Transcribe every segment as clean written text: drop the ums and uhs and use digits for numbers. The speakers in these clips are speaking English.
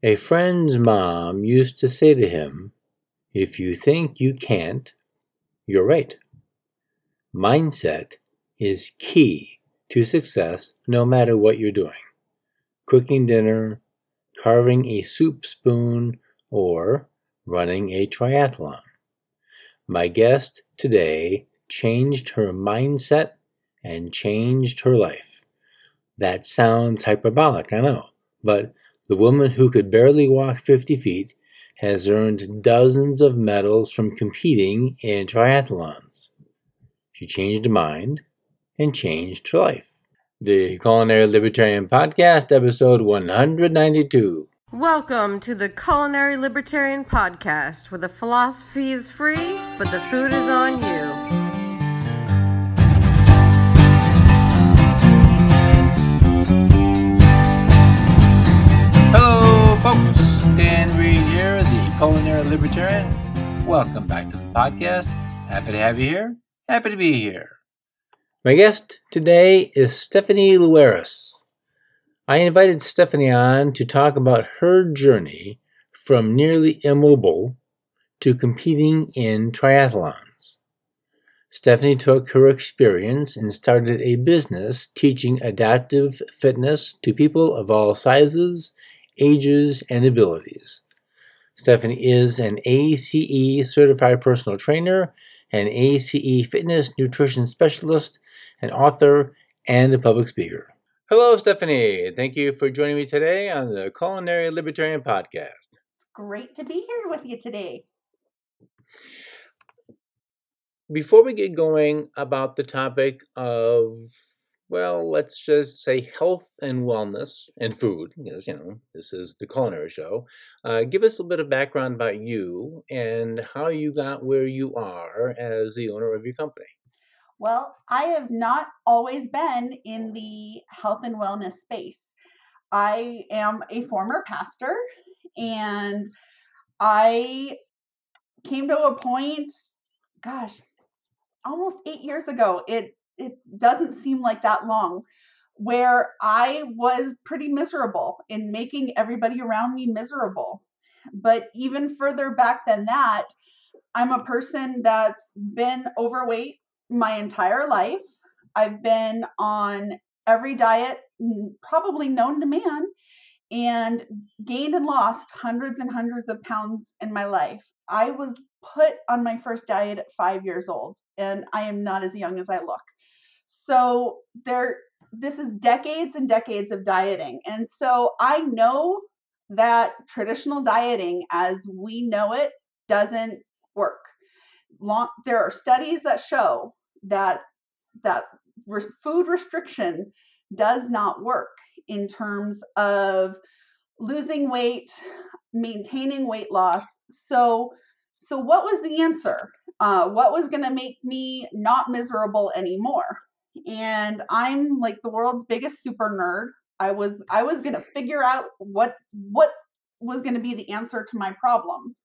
A friend's mom used to say to him, "If you think you can't, you're right." Mindset is key to success no matter what you're doing. Cooking dinner, carving a soup spoon, or running a triathlon. My guest today changed her mindset and changed her life. That sounds hyperbolic, I know, but the woman who could barely walk 50 feet has earned dozens of medals from competing in triathlons. She changed her mind and changed her life. The Culinary Libertarian Podcast, episode 192. Welcome to the Culinary Libertarian Podcast, where the philosophy is free, but the food is on you. Hello, folks. Dan Reed here, the Culinary Libertarian. Welcome back to the podcast. Happy to have you here. Happy to be here. My guest today is Stephanie Luares. I invited Stephanie on to talk about her journey from nearly immobile to competing in triathlons. Stephanie took her experience and started a business teaching adaptive fitness to people of all sizes, ages, and abilities. Stephanie is an ACE certified personal trainer, an ACE fitness nutrition specialist, an author, and a public speaker. Hello, Stephanie. Thank you for joining me today on the Culinary Libertarian Podcast. Great to be here with you today. Before we get going about the topic of, well, let's just say health and wellness and food, because, this is the culinary show, give us a little bit of background about you and how you got where you are as the owner of your company. Well, I have not always been in the health and wellness space. I am a former pastor, and I came to a point, almost 8 years ago. It doesn't seem like that long, where I was pretty miserable in making everybody around me miserable. But even further back than that, I'm a person that's been overweight my entire life. I've been on every diet probably known to man, and gained and lost hundreds and hundreds of pounds in my life. I was put on my first diet at 5 years old, and I am not as young as I look. So this is decades and decades of dieting. And so I know that traditional dieting as we know it doesn't work. There are studies that show that food restriction does not work in terms of losing weight, maintaining weight loss. So what was the answer? What was going to make me not miserable anymore? And I'm like the world's biggest super nerd. I was going to figure out what was going to be the answer to my problems.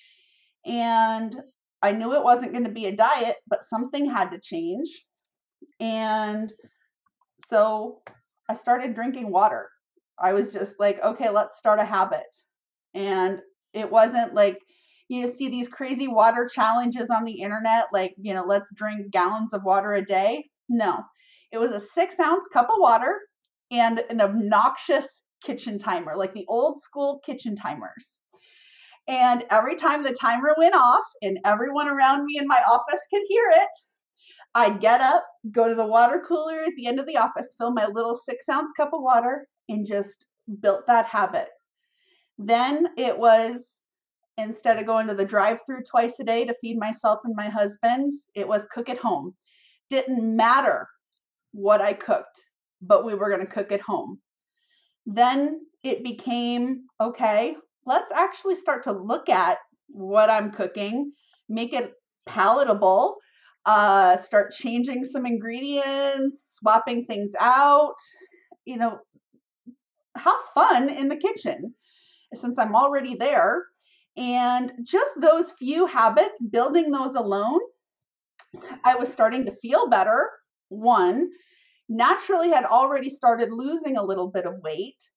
And I knew it wasn't going to be a diet, but something had to change. And so I started drinking water. I was just like, okay, let's start a habit. And it wasn't like, you see these crazy water challenges on the internet, like, let's drink gallons of water a day. No, it was a 6-ounce cup of water and an obnoxious kitchen timer, like the old school kitchen timers. And every time the timer went off and everyone around me in my office could hear it, I'd get up, go to the water cooler at the end of the office, fill my little 6-ounce cup of water, and just built that habit. Then it was, instead of going to the drive-thru twice a day to feed myself and my husband, it was cook at home. Didn't matter what I cooked, but we were going to cook at home. Then it became, okay, let's actually start to look at what I'm cooking, make it palatable, start changing some ingredients, swapping things out, have fun in the kitchen since I'm already there. And just those few habits, building those alone, I was starting to feel better. One, naturally had already started losing a little bit of weight.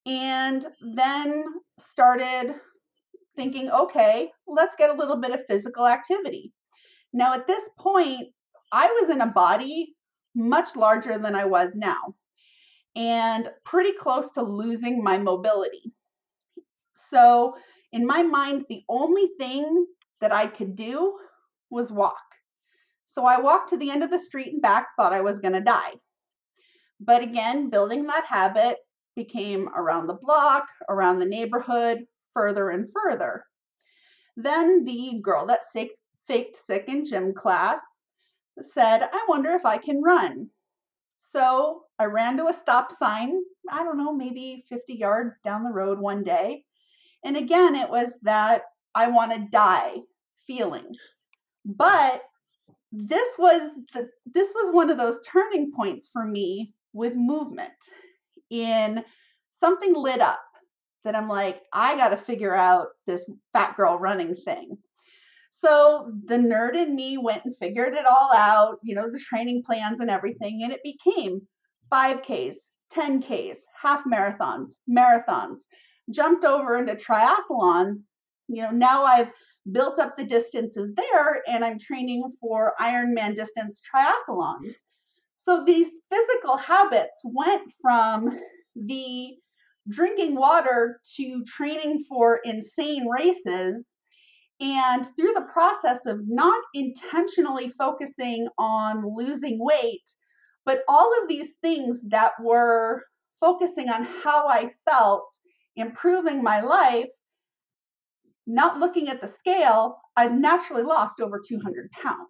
And then started thinking, okay, let's get a little bit of physical activity. Now, at this point, I was in a body much larger than I was now and pretty close to losing my mobility. So, in my mind, the only thing that I could do was walk. So, I walked to the end of the street and back, thought I was going to die. But again, building that habit became around the block, around the neighborhood, further and further. Then the girl that faked sick in gym class said, I wonder if I can run. So I ran to a stop sign, I don't know, maybe 50 yards down the road one day. And again, it was that I want to die feeling. But this was one of those turning points for me with movement. In something lit up that I'm like, I got to figure out this fat girl running thing. So the nerd in me went and figured it all out, the training plans and everything, and it became 5Ks, 10Ks, half marathons, jumped over into triathlons. Now I've built up the distances there and I'm training for Ironman distance triathlons. So these physical habits went from the drinking water to training for insane races. And through the process of not intentionally focusing on losing weight, but all of these things that were focusing on how I felt, improving my life, not looking at the scale, I naturally lost over 200 pounds.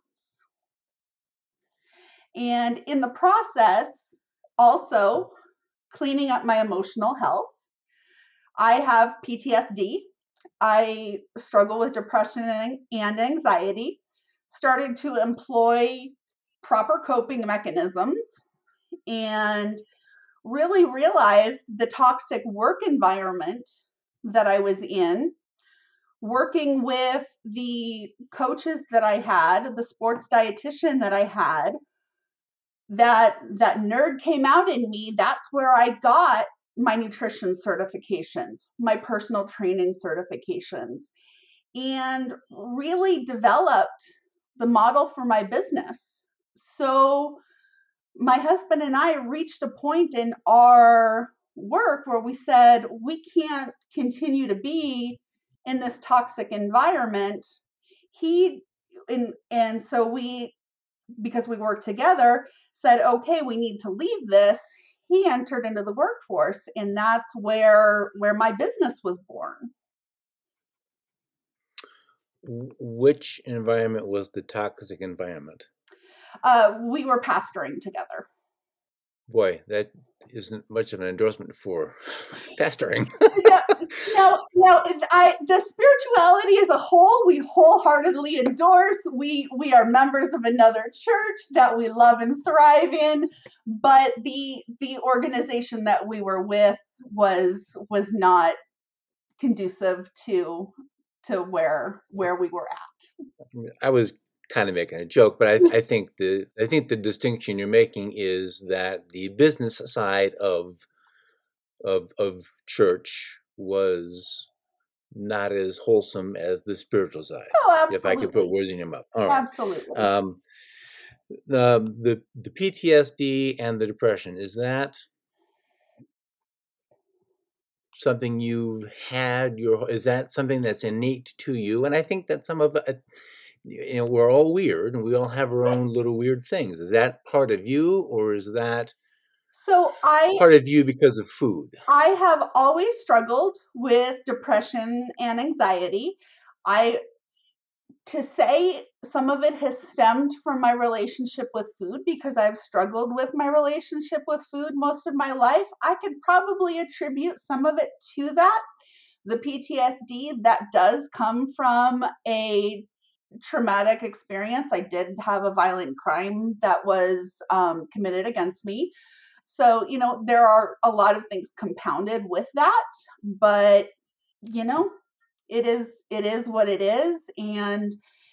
And in the process, also cleaning up my emotional health. I have PTSD. I struggle with depression and anxiety, started to employ proper coping mechanisms, and really realized the toxic work environment that I was in, working with the coaches that I had, the sports dietitian that I had, that nerd came out in me. That's where I got my nutrition certifications, my personal training certifications, and really developed the model for my business. So my husband and I reached a point in our work where we said, we can't continue to be in this toxic environment. And so we, because we worked together, said, okay, we need to leave this. He entered into the workforce, and that's where my business was born. Which environment was the toxic environment? We were pastoring together. Boy, that isn't much of an endorsement for pastoring. No, the spirituality as a whole, we wholeheartedly endorse. We are members of another church that we love and thrive in, but the organization that we were with was not conducive to where we were at. I was kind of making a joke, but I think the distinction you're making is that the business side of church was not as wholesome as the spiritual side. Oh, absolutely. If I could put words in your mouth. All right. Absolutely. The PTSD and the depression, is that something you've had? Is that something that's innate to you? And I think that some of it, we're all weird and we all have our own little weird things. Is that part of you, or is that part of you because of food? I have always struggled with depression and anxiety. To say some of it has stemmed from my relationship with food, because I've struggled with my relationship with food most of my life. I could probably attribute some of it to that. The PTSD that does come from a traumatic experience. I did have a violent crime that was committed against me. So, there are a lot of things compounded with that, but it is what it is. And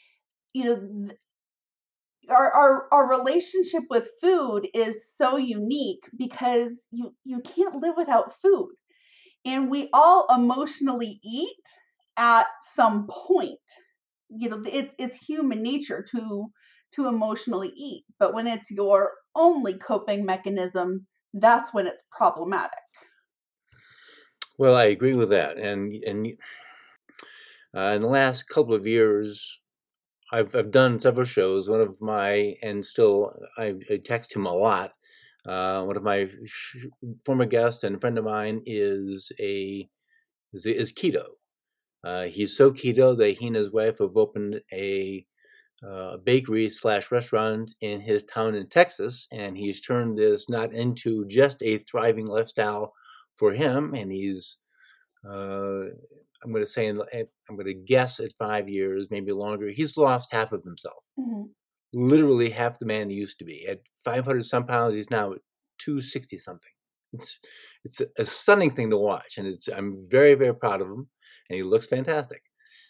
our relationship with food is so unique because you can't live without food. And we all emotionally eat at some point. It's human nature to emotionally eat, but when it's your only coping mechanism, that's when it's problematic. Well, I agree with that. And in the last couple of years, I've done several shows. One of my, and still I text him a lot. One of my former guests and friend of mine is keto. He's so keto that he and his wife have opened a bakery / restaurant in his town in Texas, and he's turned this not into just a thriving lifestyle for him, and he's I'm going to say I'm going to guess at 5 years, maybe longer, he's lost half of himself. Mm-hmm. Literally half the man he used to be. At 500 some pounds, he's now at 260 something. It's a stunning thing to watch, and I'm very, very proud of him, and he looks fantastic.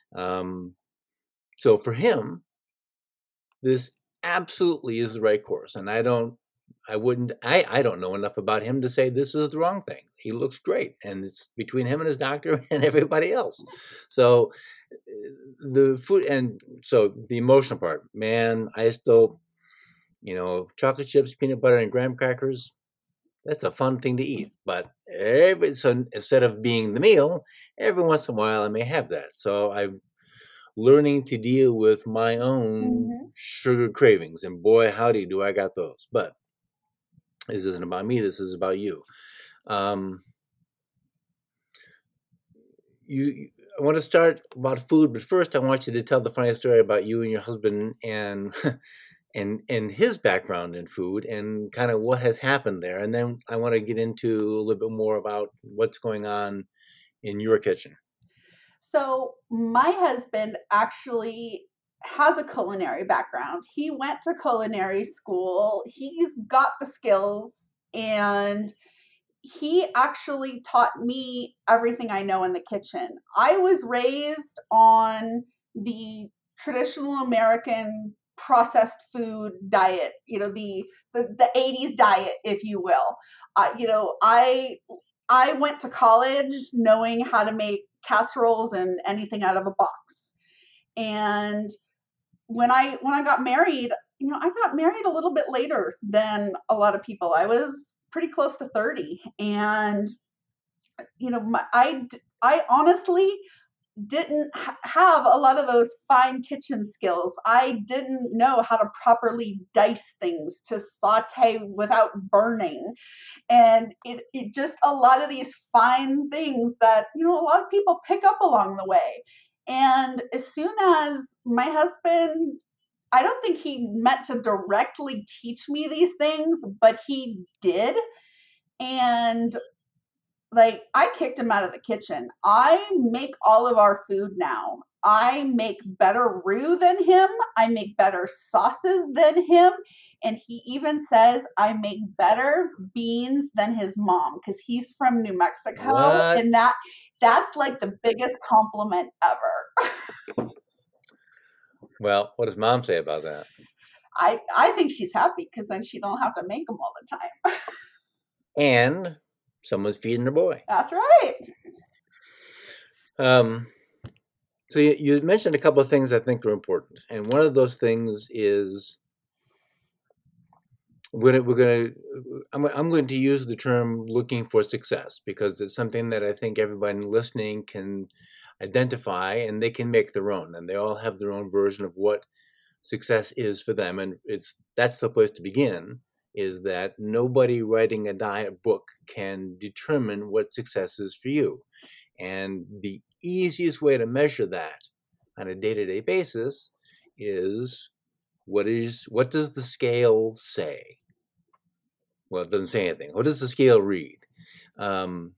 So for him, this absolutely is the right course, and I don't know enough about him to say this is the wrong thing. He looks great, and it's between him and his doctor and everybody else. So the food, and so the emotional part, man, I still, chocolate chips, peanut butter, and graham crackers, that's a fun thing to eat. But so instead of being the meal, every once in a while I may have that. So I'm learning to deal with my own sugar cravings, and boy, howdy, do I got those. But this isn't about me. This is about you. I want to start about food, but first I want you to tell the funny story about you and your husband and and his background in food and kind of what has happened there. And then I want to get into a little bit more about what's going on in your kitchen. So my husband actually has a culinary background. He went to culinary school. He's got the skills, and he actually taught me everything I know in the kitchen. I was raised on the traditional American processed food diet, the 80s diet, if you will. I went to college knowing how to make casseroles and anything out of a box. And when I got married, I got married a little bit later than a lot of people. I was pretty close to 30, and I honestly didn't have a lot of those fine kitchen skills. I didn't know how to properly dice things to saute without burning, and it just a lot of these fine things that a lot of people pick up along the way. And as soon as my husband, I don't think he meant to directly teach me these things, but he did. And like, I kicked him out of the kitchen. I make all of our food now. I make better roux than him. I make better sauces than him. And he even says I make better beans than his mom because he's from New Mexico. What? And that's like the biggest compliment ever. Well, what does mom say about that? I think she's happy because then she don't have to make them all the time. And someone's feeding her boy. That's right. So you mentioned a couple of things I think are important, and one of those things is I'm going to use the term looking for success because it's something that I think everybody listening can identify, and they can make their own, and they all have their own version of what success is for them, and that's the place to begin. Is that nobody writing a diet book can determine what success is for you. And the easiest way to measure that on a day-to-day basis is what does the scale say? Well, it doesn't say anything. What does the scale read? And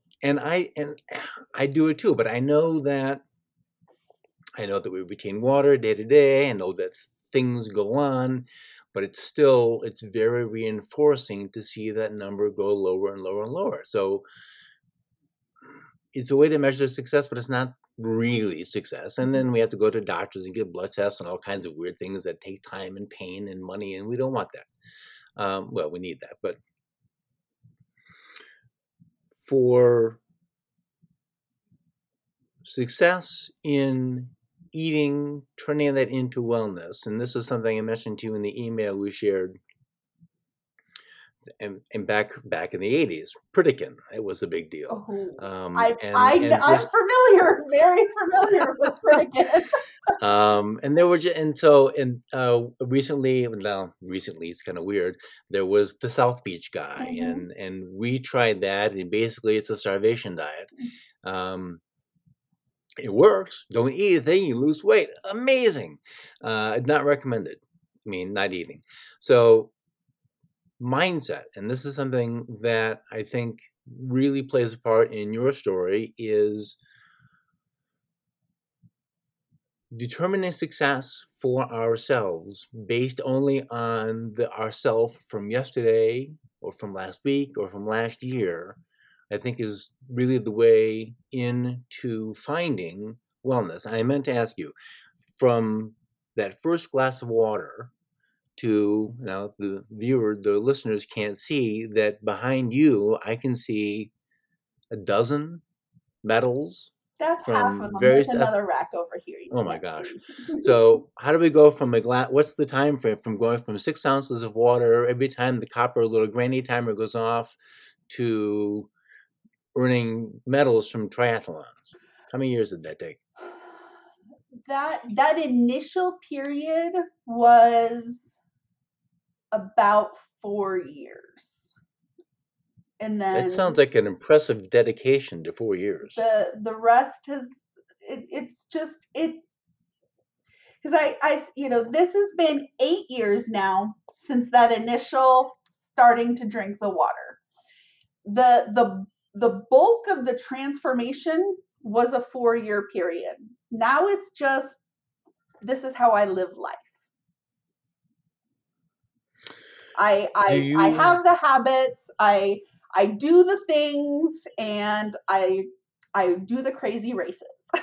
I do it too, but I know that we retain water day to day. I know that things go on, but it's very reinforcing to see that number go lower and lower and lower. So it's a way to measure success, but it's not really success. And then we have to go to doctors and get blood tests and all kinds of weird things that take time and pain and money, and we don't want that. Well, we need that, but for success in eating, turning that into wellness, and this is something I mentioned to you in the email we shared. And back in the 80s, Pritikin, it was a big deal. I'm familiar, very familiar with Pritikin. And there were recently it's kind of weird. There was the South Beach guy, and we tried that, and basically it's a starvation diet. It works. Don't eat a thing, you lose weight. Amazing. Not recommended. I mean, not eating. So mindset, and this is something that I think really plays a part in your story, is determining success for ourselves based only on the ourself from yesterday or from last week or from last year, I think is really the way into finding wellness. And I meant to ask you, from that first glass of water to, now the listeners can't see that behind you, I can see a dozen medals. That's half of them. There's another rack over here. Oh my gosh. So how do we go from a glass? What's the time frame from going from 6 ounces of water every time the copper little granny timer goes off to earning medals from triathlons? How many years did that take? That initial period was about 4 years. And then that sounds like an impressive dedication to 4 years. The rest has it's just it, because I this has been 8 years now since that initial starting to drink the water. The bulk of the transformation was a 4-year period. Now it's just, this is how I live life. I have the habits, I do the things, and I do the crazy races.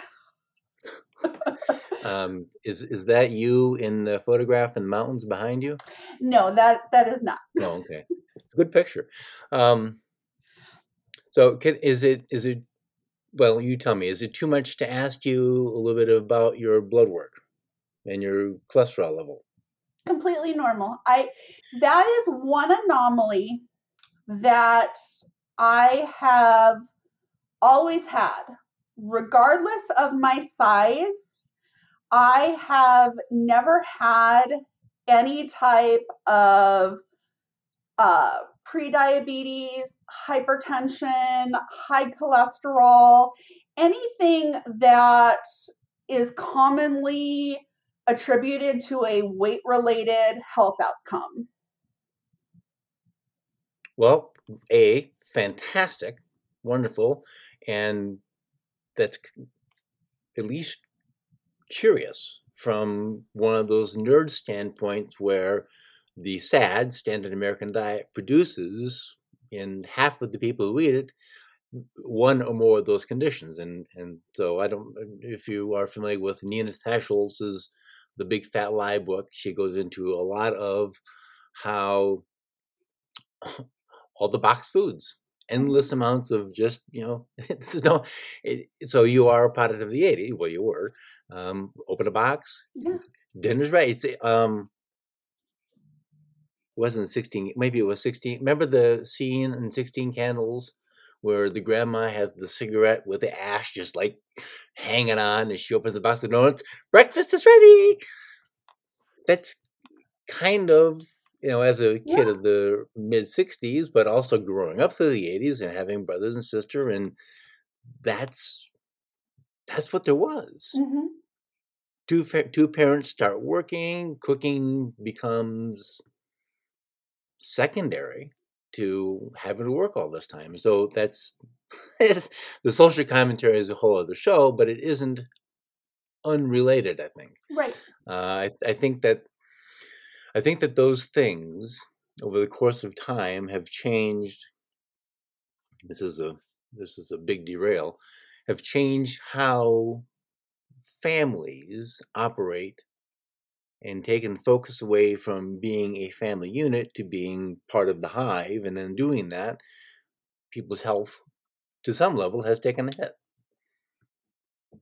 Is that you in the photograph in the mountains behind you? No, that is not. No, okay. It's a good picture. So is it well, you tell me, is it too much to ask you a little bit about your blood work and your cholesterol level? Completely normal. That is one anomaly that I have always had. Regardless of my size, I have never had any type of prediabetes, hypertension, high cholesterol, anything that is commonly attributed to a weight-related health outcome. Well, fantastic, wonderful, and that's at least curious from one of those nerd standpoints where the SAD, Standard American Diet, produces in half of the people who eat it one or more of those conditions. And so I don't, if you are familiar with Nina Teicholz's The Big Fat Lie book, she goes into a lot of how all the boxed foods, endless amounts of just, so you are a product of the 80s. Well, you were. Open a box. Yeah. Dinner's ready. Wasn't 16, maybe it was 16. Remember the scene in 16 Candles where the grandma has the cigarette with the ash just like hanging on, and she opens the box of donuts. Breakfast is ready. That's kind of, as a kid of the mid 60s, but also growing up through the 80s and having brothers and sister, and that's what there was. Mm-hmm. Two parents start working, cooking becomes secondary to having to work all this time. So that's the social commentary is a whole other show, but it isn't unrelated, I think. Right. I think that those things over the course of time have changed. This is a big derail. Have changed how families operate and taken focus away from being a family unit to being part of the hive. And then doing that, people's health to some level has taken a hit.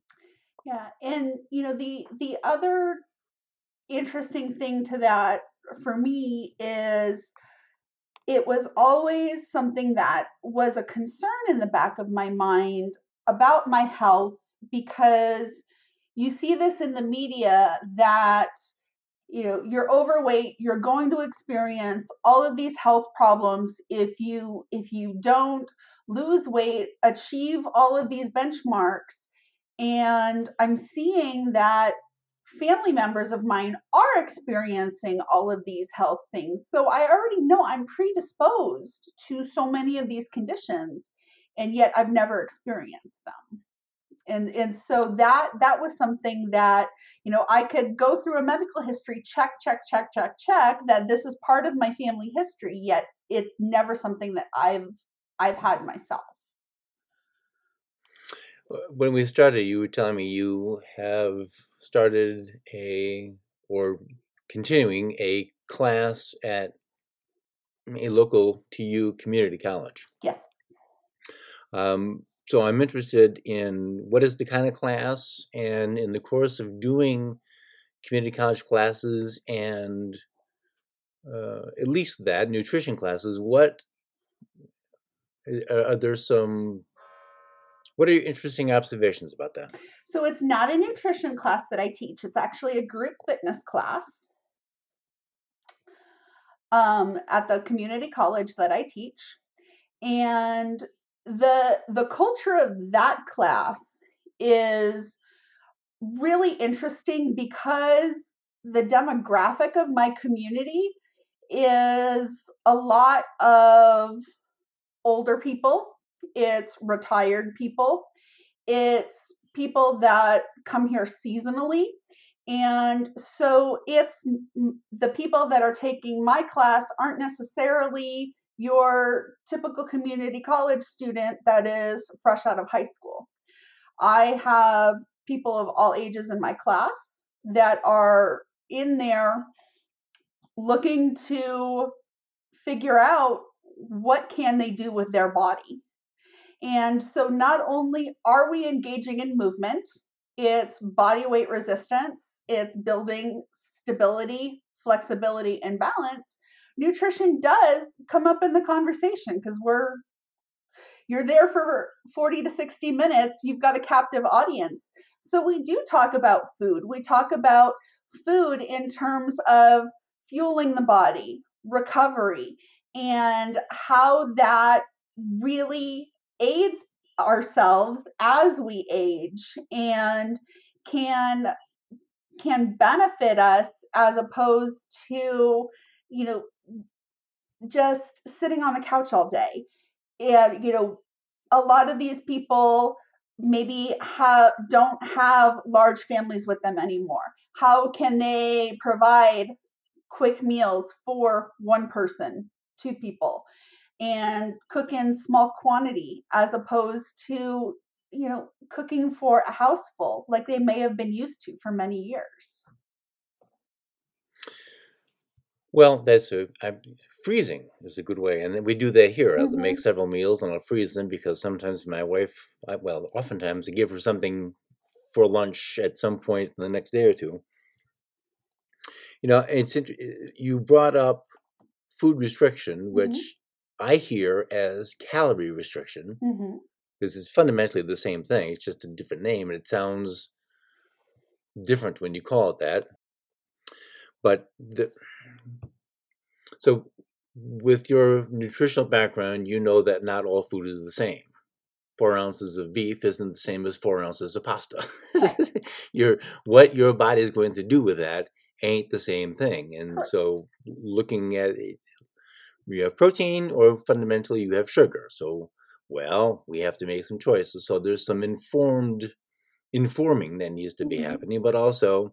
Yeah, and the other interesting thing to that for me is it was always something that was a concern in the back of my mind about my health, because you see this in the media that you're overweight, you're going to experience all of these health problems if you don't lose weight, achieve all of these benchmarks. And I'm seeing that family members of mine are experiencing all of these health things. So I already know I'm predisposed to so many of these conditions, and yet I've never experienced them. And so that was something that I could go through a medical history, check that this is part of my family history, yet it's never something that I've had myself. When we started, you were telling me you have started or continuing a class at a local to you community college. Yes. So I'm interested in what is the kind of class, and in the course of doing community college classes and at least that nutrition classes, what are there some? What are your interesting observations about that? So it's not a nutrition class that I teach. It's actually a group fitness class at the community college that I teach. And the culture of that class is really interesting because the demographic of my community is a lot of older people, it's retired people, it's people that come here seasonally. And so it's the people that are taking my class aren't necessarily your typical community college student that is fresh out of high school. I have people of all ages in my class that are in there looking to figure out what can they do with their body. And so not only are we engaging in movement, it's body weight resistance, it's building stability, flexibility, and balance. Nutrition does come up in the conversation because you're there for 40 to 60 minutes, you've got a captive audience. So we do talk about food. We talk about food in terms of fueling the body, recovery, and how that really aids ourselves as we age and can benefit us, as opposed to just sitting on the couch all day. And a lot of these people maybe don't have large families with them anymore. How can they provide quick meals for one person, two people, and cook in small quantity, as opposed to cooking for a house full like they may have been used to for many years? Well, freezing is a good way, and we do that here. I'll make Mhm. several meals and I'll freeze them because sometimes my wife, oftentimes I give her something for lunch at some point in the next day or two. You brought up food restriction, Mhm. which I hear as calorie restriction. Mhm. This is fundamentally the same thing. It's just a different name, and it sounds different when you call it that. But so with your nutritional background, you know that not all food is the same. 4 ounces of beef isn't the same as 4 ounces of pasta. What your body is going to do with that ain't the same thing. And Correct. so looking at it, you have protein or fundamentally you have sugar. So, we have to make some choices. So there's some informing that needs to be happening, but also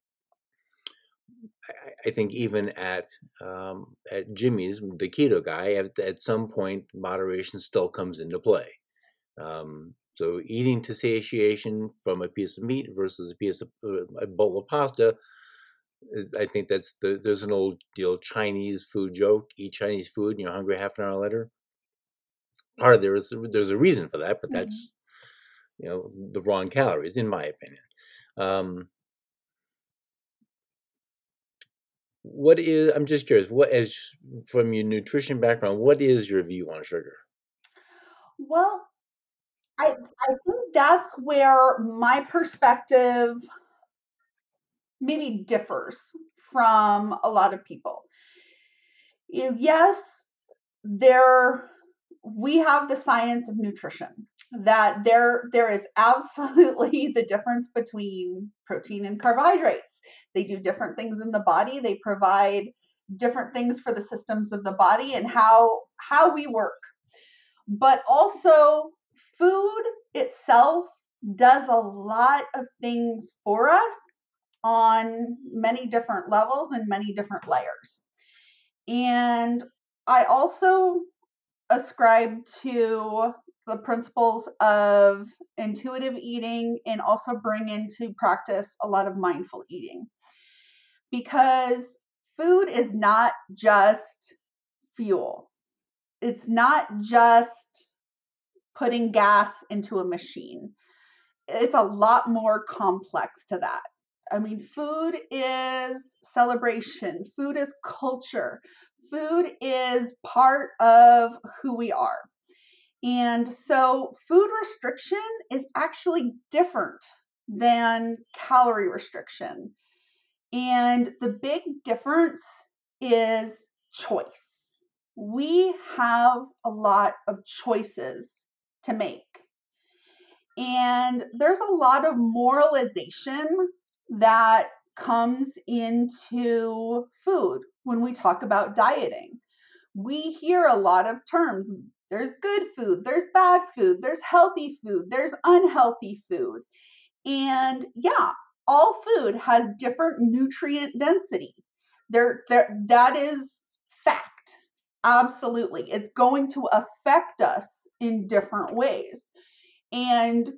I think even at Jimmy's, the keto guy, at some point, moderation still comes into play. So eating to satiation from a piece of meat versus a bowl of pasta, I think there's an old Chinese food joke: eat Chinese food and you're hungry half an hour later. There's a reason for that, but that's the wrong calories, in my opinion. I'm just curious, from your nutrition background, what is your view on sugar? Well, I think that's where my perspective maybe differs from a lot of people. Yes, there we have the science of nutrition that there is absolutely the difference between protein and carbohydrates. They do different things in the body. They provide different things for the systems of the body and how we work. But also food itself does a lot of things for us on many different levels and many different layers. And I also ascribe to the principles of intuitive eating and also bring into practice a lot of mindful eating, because food is not just fuel. It's not just putting gas into a machine. It's a lot more complex to that. I mean, food is celebration, food is culture, food is part of who we are. And so, food restriction is actually different than calorie restriction. And the big difference is choice. We have a lot of choices to make. And there's a lot of moralization that comes into food when we talk about dieting. We hear a lot of terms. There's good food, there's bad food, there's healthy food, there's unhealthy food. And yeah, all food has different nutrient density. That is fact. Absolutely. It's going to affect us in different ways. And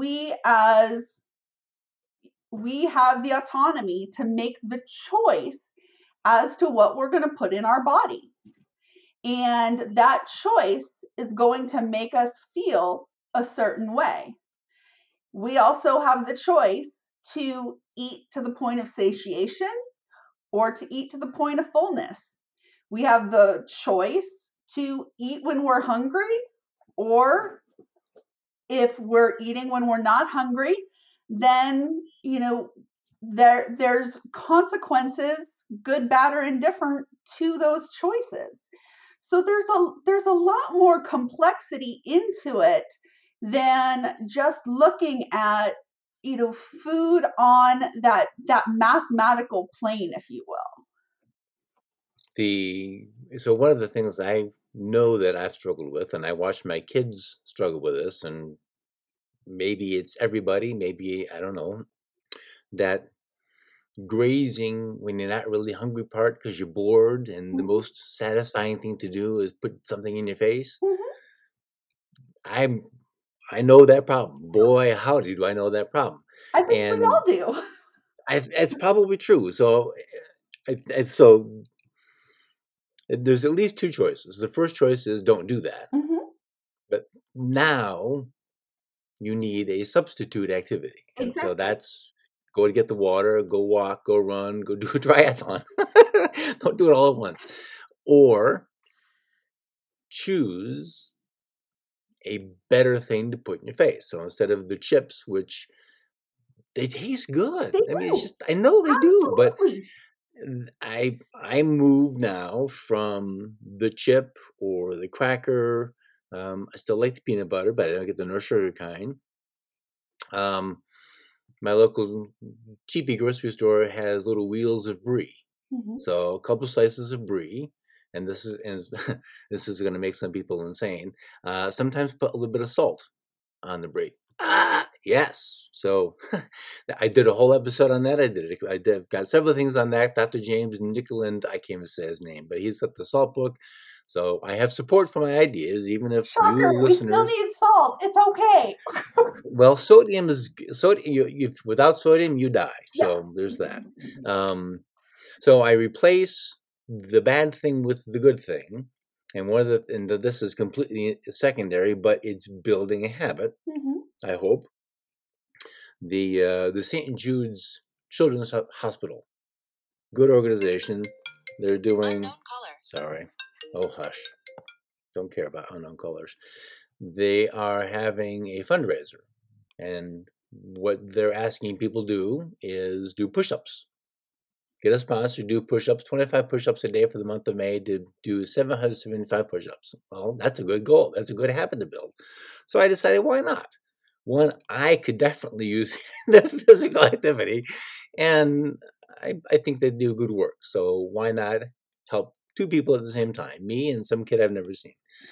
we have the autonomy to make the choice as to what we're going to put in our body. And that choice is going to make us feel a certain way. We also have the choice to eat to the point of satiation or to eat to the point of fullness. We have the choice to eat when we're hungry, or if we're eating when we're not hungry, then there's consequences, good, bad, or indifferent, to those choices. So there's a lot more complexity into it than just looking at food on that mathematical plane, if you will. So one of the things I know that I've struggled with, and I watch my kids struggle with this, and maybe it's everybody, maybe, I don't know, that grazing when you're not really hungry part because you're bored and the most satisfying thing to do is put something in your face. I know that problem. Boy, howdy, do I know that problem. I think we all do. It's probably true. So there's at least two choices. The first choice is don't do that. But now you need a substitute activity. And Exactly. so that's go to get the water, go walk, go run, go do a triathlon. Don't do it all at once. Or choose a better thing to put in your face. So instead of the chips, which they taste good. They I mean, do. it's just, I know they do, but Absolutely. I move now from the chip or the cracker. I still like the peanut butter, but I don't get the no sugar kind. My local cheapy grocery store has little wheels of brie. So a couple slices of brie, and this is going to make some people insane. Sometimes put a little bit of salt on the brie. Yes. So I did a whole episode on that. I got several things on that. Dr. James Nicoland, I can't even say his name, but he's at the Salt Book. So I have support for my ideas, even if Shocker, you we still listeners. need salt. It's okay. Well, sodium is sodium. Without sodium, you die. So there's that. So I replace the bad thing with the good thing, and this is completely secondary, but it's building a habit. I hope The St. Jude's Children's Hospital, good organization. They're doing unknown caller. Sorry, oh hush, don't care about unknown callers. They are having a fundraiser, and what they're asking people do is do push-ups. Get a sponsor, do push-ups, 25 push-ups a day for the month of May to do 775 push-ups. Well, that's a good goal. That's a good habit to build. So I decided, why not? One, I could definitely use the physical activity, and I think they do good work. So why not help two people at the same time, me and some kid I've never seen?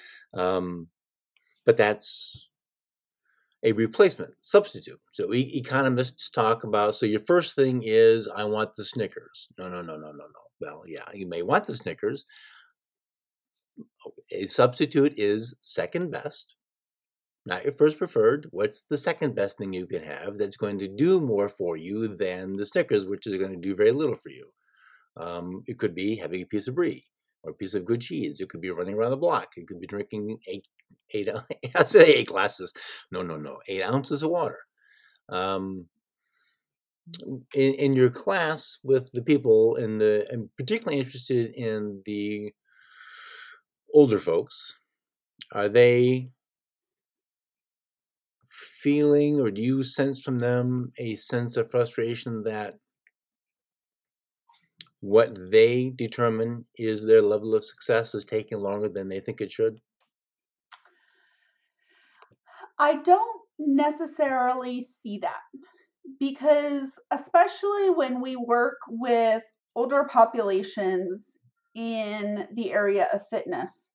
But that's a replacement, substitute. So economists talk about, so your first thing is, I want the Snickers. No. Well, yeah, you may want the Snickers. A substitute is second best, not your first preferred. What's the second best thing you can have that's going to do more for you than the Snickers, which is going to do very little for you? It could be having a piece of brie or a piece of good cheese. It could be running around the block. It could be drinking I say 8 glasses. No, 8 ounces of water. In your class with the people I'm particularly interested in the older folks. Are they feeling, or do you sense from them a sense of frustration that what they determine is their level of success is taking longer than they think it should? I don't necessarily see that, because especially when we work with older populations in the area of fitness,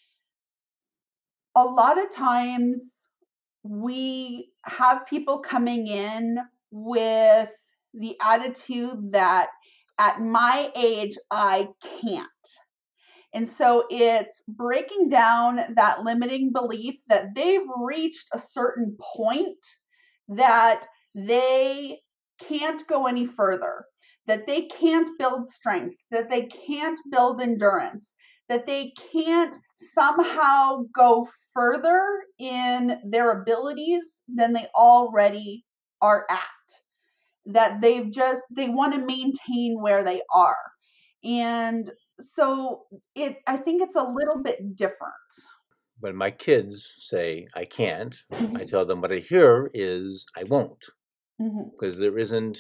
a lot of times we have people coming in with the attitude that at my age, I can't. And so it's breaking down that limiting belief that they've reached a certain point that they can't go any further, that they can't build strength, that they can't build endurance, that they can't somehow go further in their abilities than they already are at, that they want to maintain where they are. And so I think it's a little bit different. When my kids say I can't, I tell them what I hear is I won't, because there isn't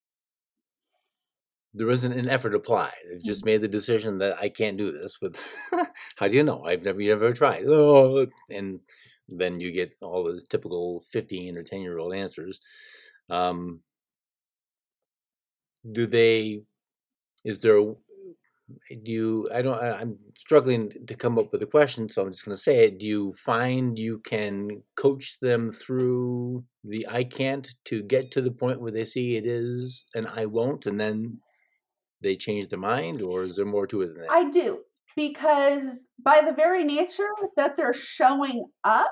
an effort applied. They've just made the decision that I can't do this. With how do you know? I've never tried. Oh, and then you get all those typical 15 or 10-year-old answers. I'm struggling to come up with a question, so I'm just going to say it. Do you find you can coach them through the I can't to get to the point where they see it is an I won't, and then they change their mind, or is there more to it than that? I do, because by the very nature that they're showing up,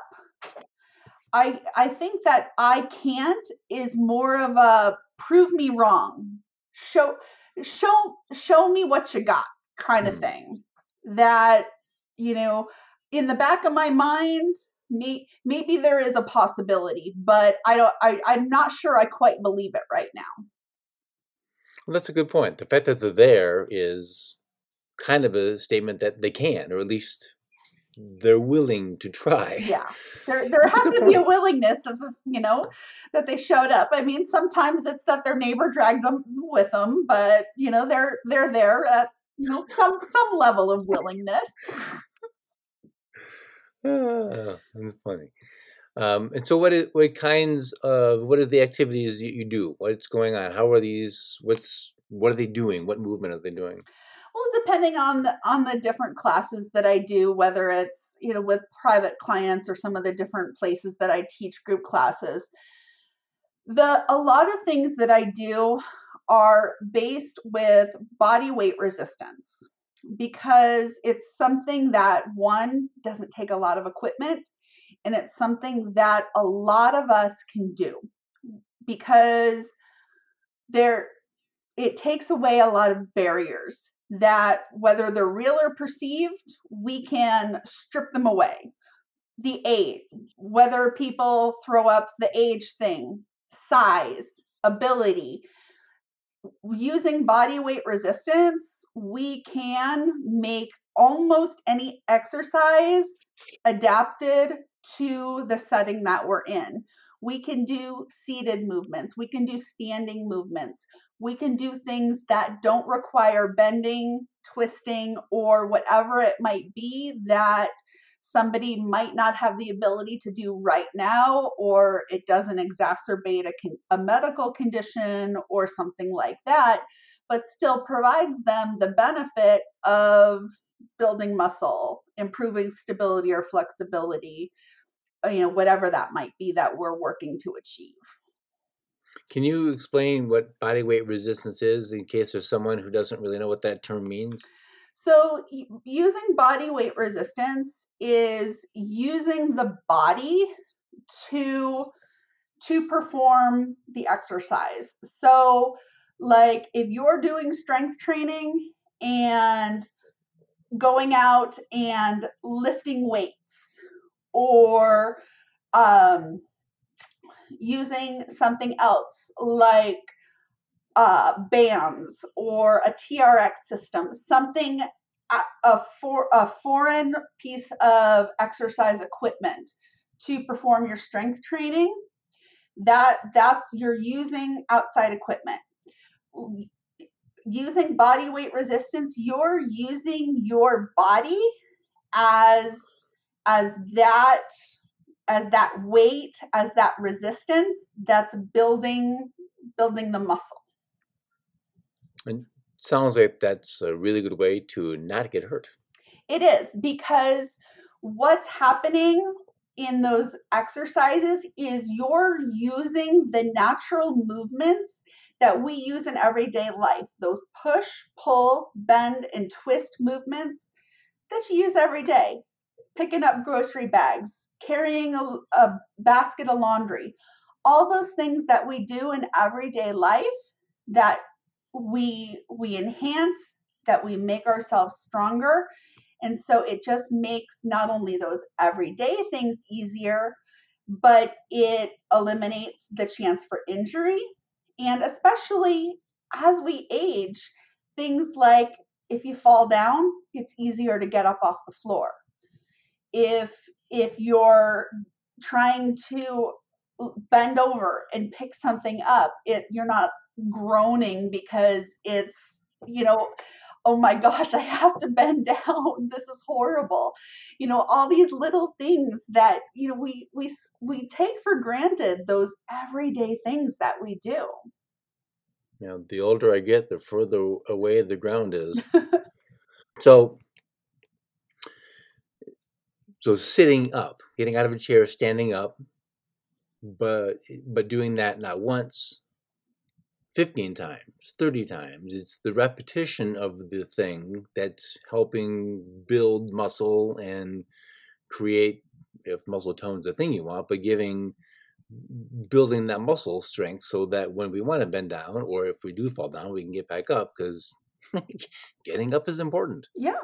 I think that I can't is more of a prove me wrong. Show me what you got kind of thing. That, in the back of my mind, maybe there is a possibility, but I'm not sure I quite believe it right now. Well, that's a good point. The fact that they're there is kind of a statement that they can, or at least they're willing to try. Yeah, there has to be a willingness that they showed up. I mean, sometimes it's that their neighbor dragged them with them, but they're there at some level of willingness. That's funny. And so what are the activities you do? What's going on? How are these? What are they doing? What movement are they doing? Well, depending on the different classes that I do, whether it's with private clients or some of the different places that I teach group classes, a lot of things that I do are based with body weight resistance, because it's something that, one, doesn't take a lot of equipment, and it's something that a lot of us can do, because it takes away a lot of barriers that, whether they're real or perceived, we can strip them away. The age, whether people throw up the age thing, size, ability. Using body weight resistance, we can make almost any exercise adapted to the setting that we're in. We can do seated movements, we can do standing movements, we can do things that don't require bending, twisting, or whatever it might be that somebody might not have the ability to do right now, or it doesn't exacerbate a medical condition or something like that, but still provides them the benefit of building muscle, improving stability or flexibility, whatever that might be that we're working to achieve. Can you explain what body weight resistance is in case there's someone who doesn't really know what that term means? So using body weight resistance is using the body to perform the exercise. So like if you're doing strength training and going out and lifting weights, or using something else like bands or a TRX system, something a foreign piece of exercise equipment to perform your strength training, that's you're using outside equipment. Using body weight resistance, you're using your body as that weight, as that resistance that's building the muscle. And sounds like that's a really good way to not get hurt. It is, because what's happening in those exercises is you're using the natural movements that we use in everyday life, those push, pull, bend, and twist movements that you use every day. Picking up grocery bags, carrying a basket of laundry, all those things that we do in everyday life that we enhance, that we make ourselves stronger. And so it just makes not only those everyday things easier, but it eliminates the chance for injury. And especially as we age, things like if you fall down, it's easier to get up off the floor. If you're trying to bend over and pick something up, you're not groaning because it's, oh my gosh, I have to bend down, this is horrible. All these little things that we take for granted, those everyday things that we do. The older I get, the further away the ground is. So sitting up, getting out of a chair, standing up, but doing that not once, 15 times, 30 times. It's the repetition of the thing that's helping build muscle and create, if muscle tone's the thing you want, but building that muscle strength so that when we want to bend down, or if we do fall down, we can get back up, because getting up is important. Yeah.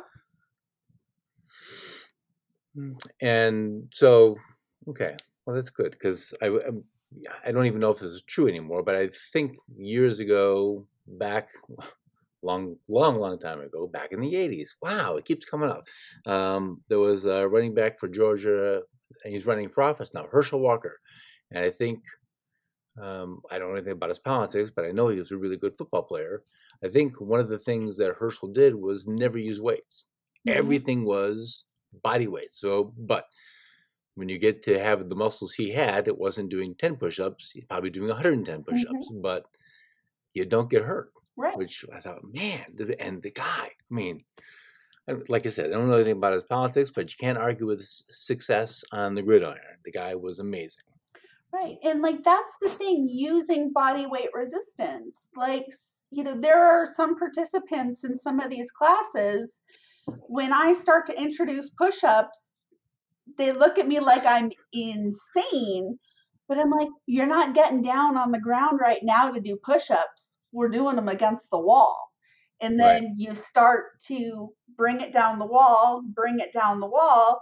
And so, okay, well, that's good, because I don't even know if this is true anymore, but I think years ago, back long time ago, back in the 80s, wow, it keeps coming up. There was a running back for Georgia, and he's running for office now, Herschel Walker. And I think, I don't know anything about his politics, but I know he was a really good football player. I think one of the things that Herschel did was never use weights. Mm-hmm. Everything was body weight. So, but when you get to have the muscles he had, it wasn't doing 10 push-ups, he's probably doing 110 push-ups, mm-hmm. but you don't get hurt. Right. Which I thought, man, and the guy, I mean, like I said, I don't know anything about his politics, but you can't argue with his success on the gridiron. The guy was amazing. Right. And that's the thing, using body weight resistance. There are some participants in some of these classes, when I start to introduce push-ups, they look at me like I'm insane, but I'm like, you're not getting down on the ground right now to do push-ups. We're doing them against the wall. And then right. You start to bring it down the wall,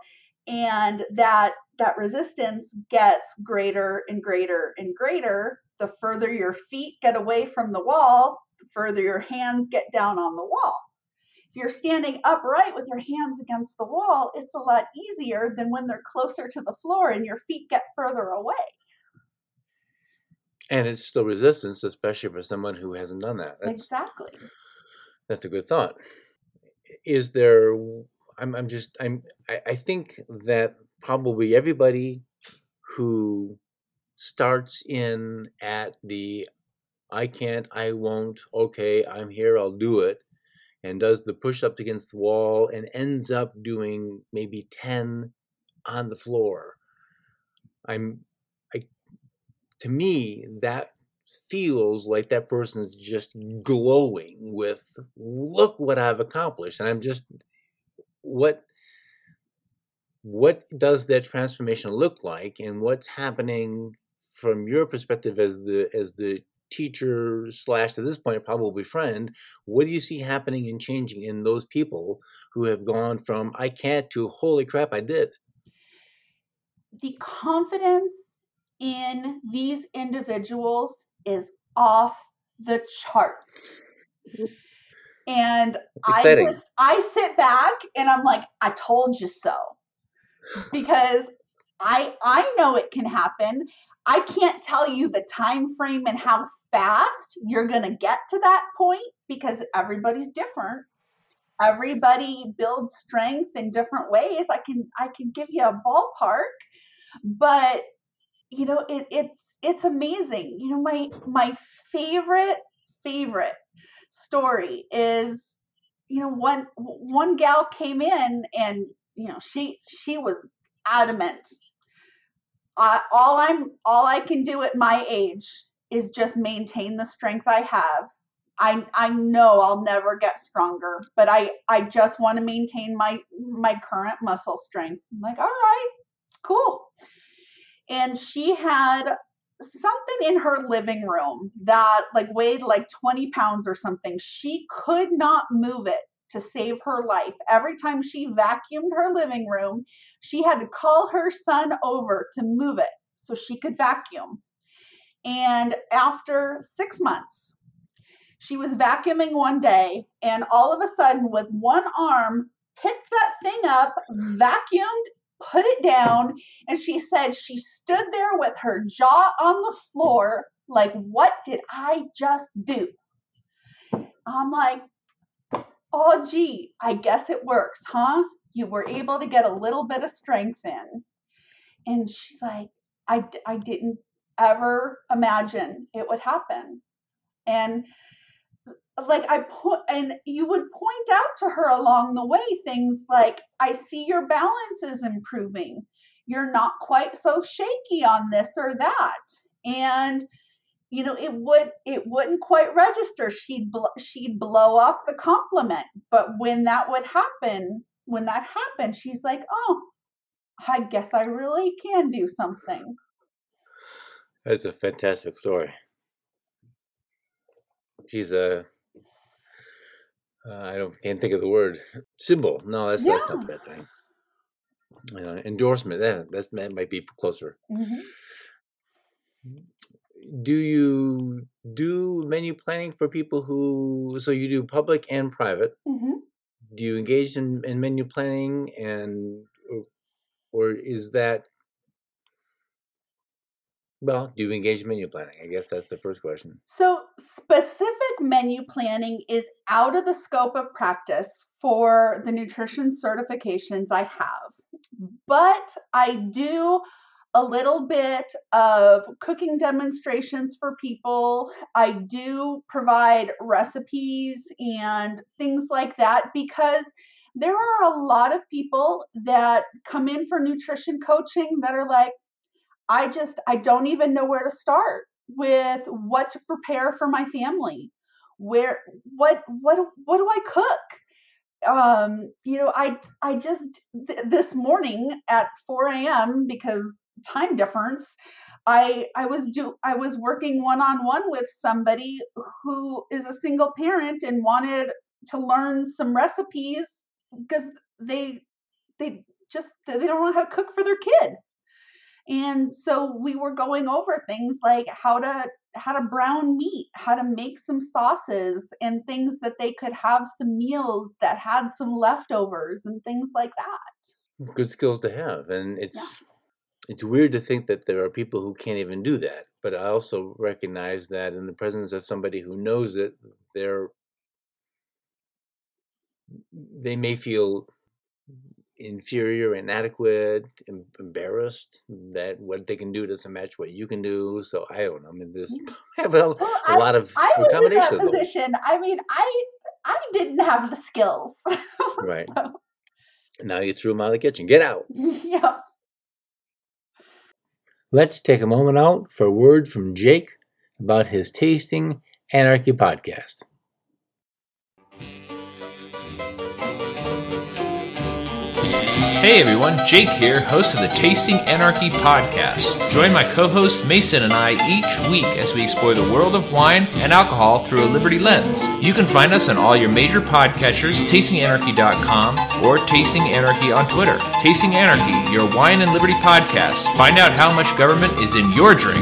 and that resistance gets greater and greater and greater The further your feet get away from the wall, the further your hands get down on the wall. If you're standing upright with your hands against the wall, it's a lot easier than when they're closer to the floor and your feet get further away. And it's still resistance, especially for someone who hasn't done that. Exactly. That's a good thought. Is there? I think that probably everybody who starts in at the I can't, I won't, okay, I'm here, I'll do it, and does the push-ups against the wall and ends up doing maybe 10 on the floor. To me, that feels like that person's just glowing with, look what I've accomplished. And I'm just, what does that transformation look like, and what's happening from your perspective as the teacher / at this point probably friend? What do you see happening and changing in those people who have gone from I can't to holy crap, I did? The confidence in these individuals is off the charts. And I sit back and I'm like, I told you so. Because I know it can happen. I can't tell you the time frame and how fast you're going to get to that point, because everybody's different. Everybody builds strength in different ways. I can give you a ballpark, but it's amazing. My favorite story is, one gal came in and she was adamant. All I can do at my age is just maintain the strength I have. I know I'll never get stronger, but I just want to maintain my current muscle strength. I'm like, all right, cool. And she had something in her living room that weighed 20 pounds or something. She could not move it to save her life. Every time she vacuumed her living room, she had to call her son over to move it so she could vacuum. And after 6 months, she was vacuuming one day, and all of a sudden, with one arm, picked that thing up, vacuumed, put it down, and she said she stood there with her jaw on the floor like, what did I just do? I'm like, oh, gee, I guess it works, huh? You were able to get a little bit of strength in. And she's like, I didn't ever imagine it would happen. And and you would point out to her along the way things like, I see your balance is improving. You're not quite so shaky on this or that. And it wouldn't quite register. She'd blow off the compliment. But when that happened, she's like, oh, I guess I really can do something. That's a fantastic story. She's can't think of the word. Symbol. No, that's not the right thing. Endorsement. That might be closer. Mm-hmm. Do you do menu planning for people so you do public and private? Mm-hmm. Do you engage in menu planning, or is that, do you engage in menu planning? I guess that's the first question. So specific menu planning is out of the scope of practice for the nutrition certifications I have. But I do a little bit of cooking demonstrations for people. I do provide recipes and things like that, because there are a lot of people that come in for nutrition coaching that are like, I don't even know where to start with what to prepare for my family. What do I cook? I just this morning at 4 a.m. because time difference, I was working one-on-one with somebody who is a single parent and wanted to learn some recipes because they don't know how to cook for their kid. And so we were going over things like how brown meat, how to make some sauces and things that they could have some meals that had some leftovers and things like that. Good skills to have. And it's weird to think that there are people who can't even do that. But I also recognize that in the presence of somebody who knows it, they may feel inferior, inadequate, embarrassed that what they can do doesn't match what you can do. So I don't know. I mean, there's a lot of I was in accommodation that of those. position. I mean, I didn't have the skills. Right. Now you threw them out of the kitchen. Get out. Yeah. Let's take a moment out for a word from Jake about his Tasting Anarchy podcast. Hey everyone, Jake here, host of the Tasting Anarchy podcast. Join my co-host Mason and I each week as we explore the world of wine and alcohol through a Liberty lens. You can find us on all your major podcatchers, tastinganarchy.com, or Tasting Anarchy on Twitter. Tasting Anarchy, your wine and liberty podcast. Find out how much government is in your drink.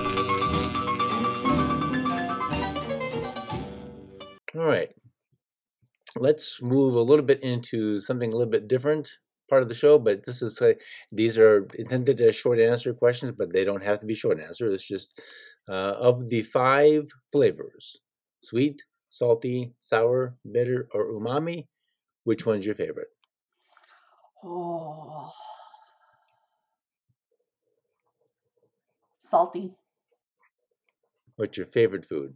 All right. Let's move a little bit into something a little bit different part of the show, but these are intended as short answer questions, but they don't have to be short answer. It's just of the 5 flavors: sweet, salty, sour, bitter, or umami, which one's your favorite? Oh. Salty. What's your favorite food?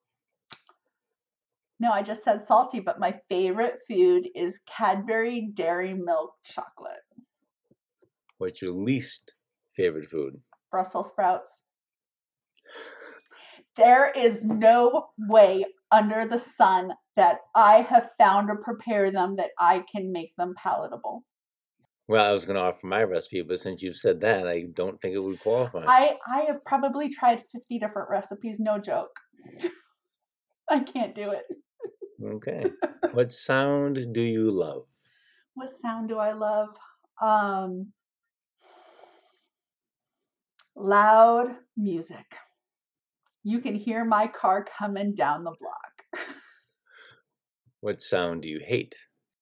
No, I just said salty, but my favorite food is Cadbury Dairy Milk Chocolate. What's your least favorite food? Brussels sprouts. There is no way under the sun that I have found to prepare them that I can make them palatable. Well, I was going to offer my recipe, but since you've said that, I don't think it would qualify. I have probably tried 50 different recipes, no joke. I can't do it. Okay. What sound do you love? What sound do I love? Loud music. You can hear my car coming down the block. What sound do you hate?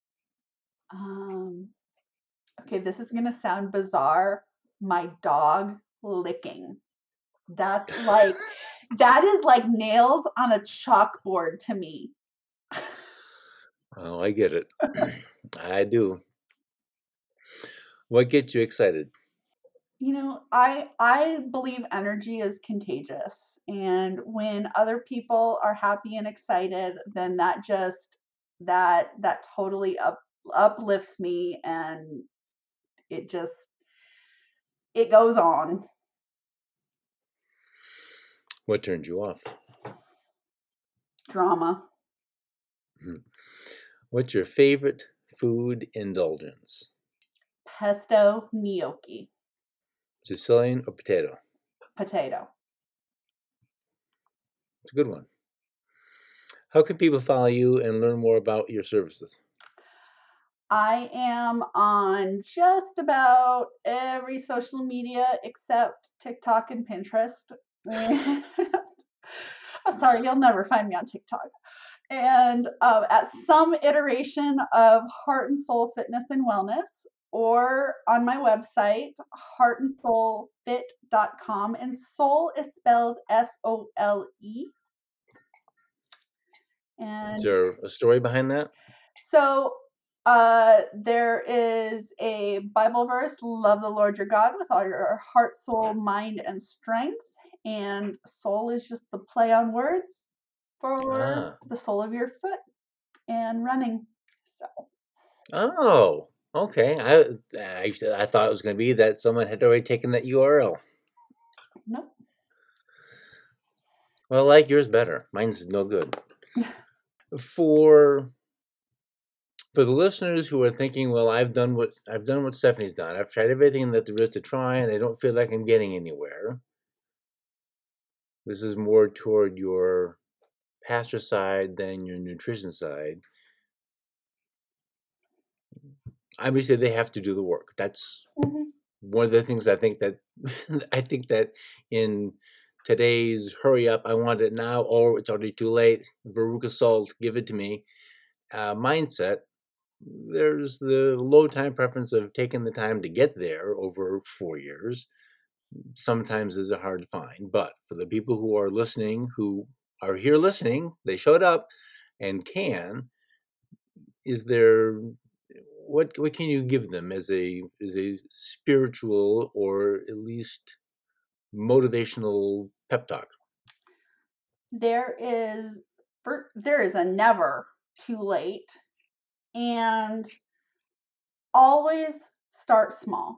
Okay, this is going to sound bizarre. My dog licking. That is like nails on a chalkboard to me. Oh, I get it. I do. What gets you excited? You know, I believe energy is contagious, and when other people are happy and excited, then that totally uplifts me, and it goes on. What turns you off? Drama. What's your favorite food indulgence? Pesto gnocchi. Sicilian or potato? Potato. It's a good one. How can people follow you and learn more about your services? I am on just about every social media except TikTok and Pinterest. I'm sorry, you'll never find me on TikTok. And at some iteration of Heart and Soul Fitness and Wellness, or on my website, heartandsoulfit.com, and soul is spelled SOLE. And is there a story behind that? So there is a Bible verse: love the Lord your God with all your heart, soul, mind, and strength. And soul is just the play on words for the sole of your foot and running. So. Oh, okay. I thought it was going to be that someone had already taken that URL. Nope. Well, I like yours better. Mine's no good. For the listeners who are thinking, well, I've done what Stephanie's done. I've tried everything that there is to try, and I don't feel like I'm getting anywhere. This is more toward your pastor side than your nutrition side. Obviously, they have to do the work. That's one of the things I think that in today's hurry up, I want it now, or it's already too late, Veruca Salt, give it to me mindset. There's the low time preference of taking the time to get there over 4 years. Sometimes is a hard find, but for the people who are listening, who are here listening, they showed up and is there, what can you give them as a spiritual or at least motivational pep talk? There is a never too late, and always start small.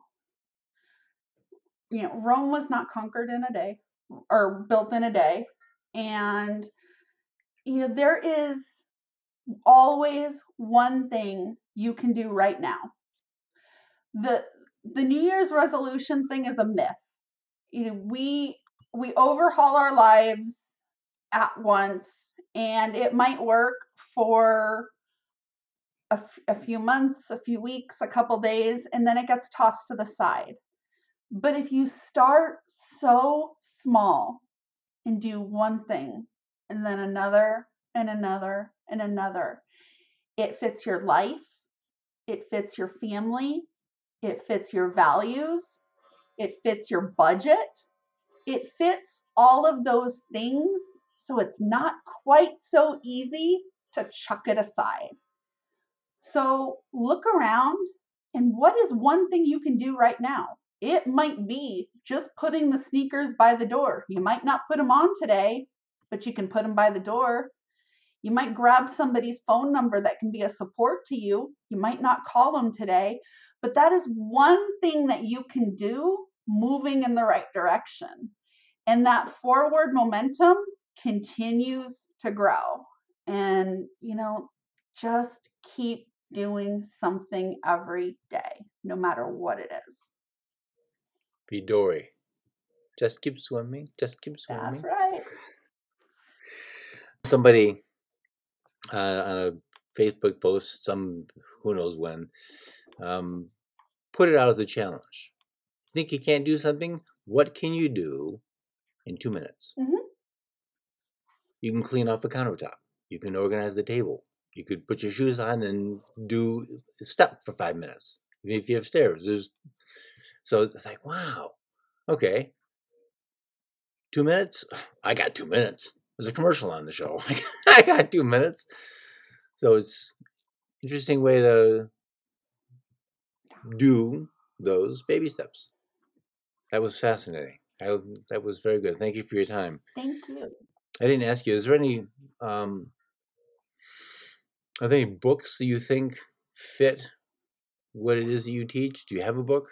Rome was not conquered in a day or built in a day, and there is always one thing you can do right now. The New Year's resolution thing is a myth. We overhaul our lives at once, and it might work for a few months, a few weeks, a couple days, and then it gets tossed to the side. But if you start so small and do one thing and then another and another and another, it fits your life, it fits your family, it fits your values, it fits your budget, it fits all of those things. So it's not quite so easy to chuck it aside. So look around, and what is one thing you can do right now? It might be just putting the sneakers by the door. You might not put them on today, but you can put them by the door. You might grab somebody's phone number that can be a support to you. You might not call them today, but that is one thing that you can do moving in the right direction. And that forward momentum continues to grow. And, just keep doing something every day, no matter what it is. Vidori. Just keep swimming. Just keep swimming. That's right. Somebody on a Facebook post, who knows when, put it out as a challenge. Think you can't do something? What can you do in 2 minutes? Mm-hmm. You can clean off a countertop. You can organize the table. You could put your shoes on and do a step for 5 minutes. Even if you have stairs, so it's like, wow, okay. 2 minutes? I got 2 minutes. There's a commercial on the show. I got 2 minutes. So it's an interesting way to do those baby steps. That was fascinating. That was very good. Thank you for your time. Thank you. I didn't ask you, is there any, are there any books that you think fit what it is that you teach? Do you have a book?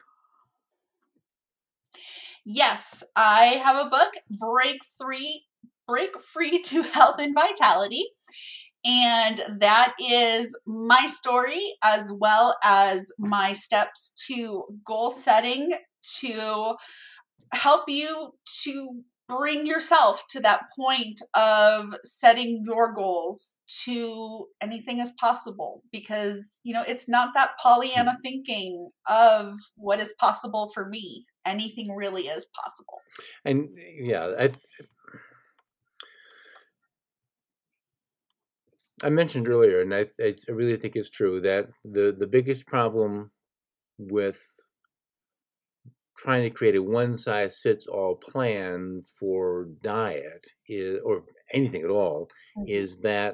Yes, I have a book, Break Free to Health and Vitality. And that is my story as well as my steps to goal setting to help you to bring yourself to that point of setting your goals to anything is possible, because it's not that Pollyanna thinking of what is possible for me. Anything really is possible. And yeah, I mentioned earlier, and I really think it's true, that the biggest problem with trying to create a one-size-fits-all plan for diet or anything at all, is that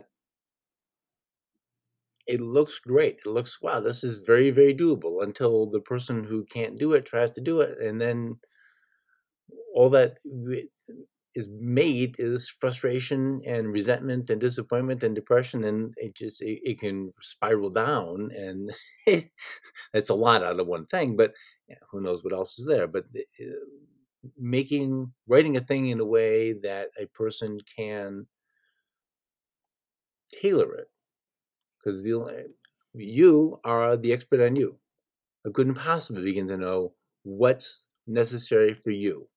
it looks great. It looks, wow, this is very, very doable, until the person who can't do it tries to do it, and then all that is made is frustration and resentment and disappointment and depression, and it can spiral down, and it's a lot out of one thing, but who knows what else is there. But writing a thing in a way that a person can tailor it, because you are the expert on you. I couldn't possibly begin to know what's necessary for you.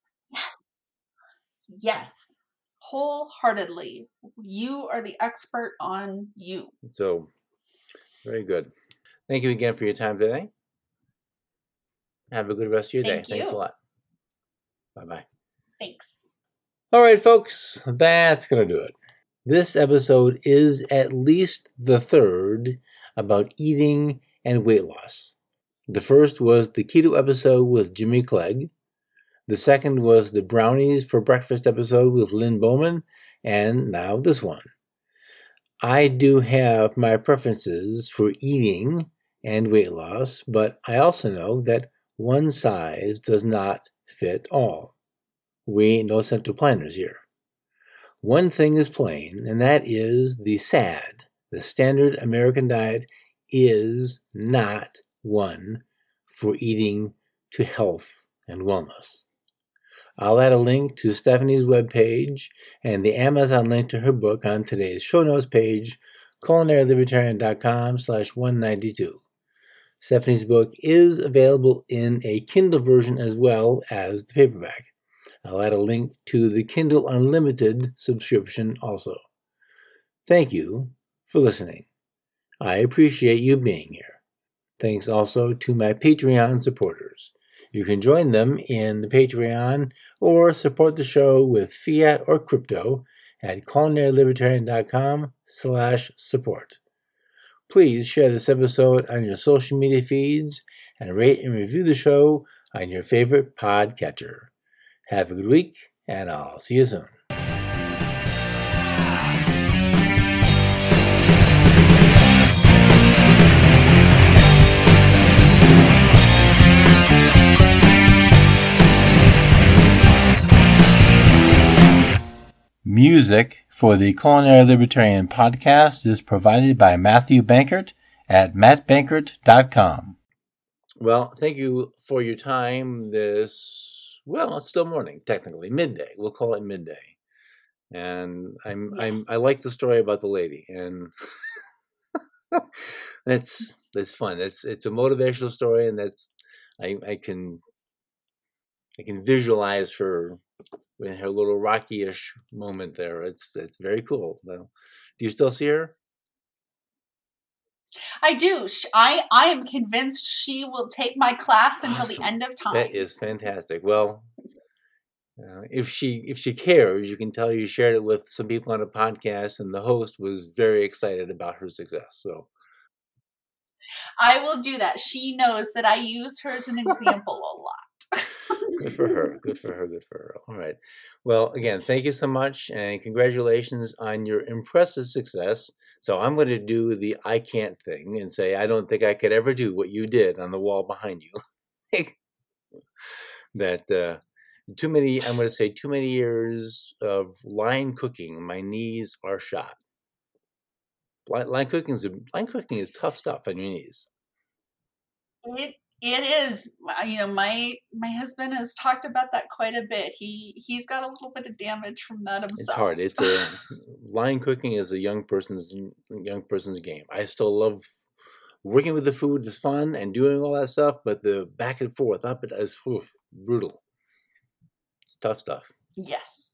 Yes, wholeheartedly. You are the expert on you. So, very good. Thank you again for your time today. Have a good rest of your day. Thank you. Thanks a lot. Bye-bye. Thanks. All right, folks, that's going to do it. This episode is at least the third about eating and weight loss. The first was the keto episode with Jimmy Clegg. The second was the brownies for breakfast episode with Lynn Bowman. And now this one. I do have my preferences for eating and weight loss, but I also know that one size does not fit all. We ain't no central planners here. One thing is plain, and that is the SAD, the standard American diet, is not one for eating to health and wellness. I'll add a link to Stephanie's webpage and the Amazon link to her book on today's show notes page, culinarylibertarian.com/192. Stephanie's book is available in a Kindle version as well as the paperback. I'll add a link to the Kindle Unlimited subscription also. Thank you for listening. I appreciate you being here. Thanks also to my Patreon supporters. You can join them in the Patreon or support the show with fiat or crypto at culinarylibertarian.com/support. Please share this episode on your social media feeds and rate and review the show on your favorite podcatcher. Have a good week, and I'll see you soon. Music for the Culinary Libertarian podcast is provided by Matthew Bankert at mattbankert.com. Well, thank you for your time this... Well, it's still morning, technically. Midday. We'll call it midday. And I like the story about the lady. And that's fun. It's a motivational story, and that's I can visualize her in her little Rocky-ish moment there. It's very cool. Do you still see her? I do. I am convinced she will take my class until the end of time. That is fantastic. Well, if she cares, you can tell you shared it with some people on a podcast, and the host was very excited about her success. So I will do that. She knows that I use her as an example a lot. Good for her. Good for her. Good for her. All right. Well, again, thank you so much, and congratulations on your impressive success. So I'm going to do the I can't thing and say I don't think I could ever do what you did on the wall behind you. That too many years of line cooking. My knees are shot. Line cooking is tough stuff on your knees. It is. You know, my husband has talked about that quite a bit. He's got a little bit of damage from that himself. It's hard. It's line cooking is a young person's game. I still love working with the food. It's fun and doing all that stuff, but the back and forth up it is brutal. It's tough stuff. Yes.